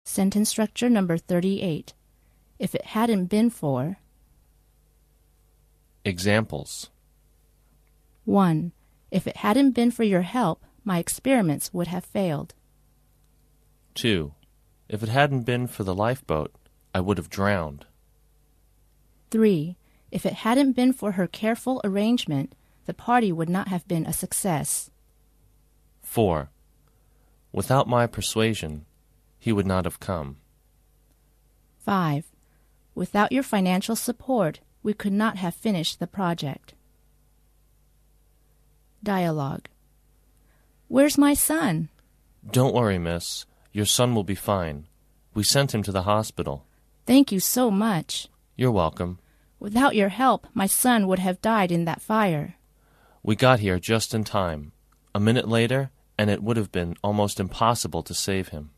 Sentence structure number 38. If it hadn't been for... Examples. 1. If it hadn't been for your help, my experiments would have failed. 2. If it hadn't been for the lifeboat, I would have drowned. 3. If it hadn't been for her careful arrangement, the party would not have been a success. 4. Without my persuasion, he would not have come. 5. Without your financial support, we could not have finished the project. Dialogue. Where's my son? Don't worry, miss. Your son will be fine. We sent him to the hospital. Thank you so much. You're welcome. Without your help, my son would have died in that fire. We got here just in time. A minute later, and it would have been almost impossible to save him.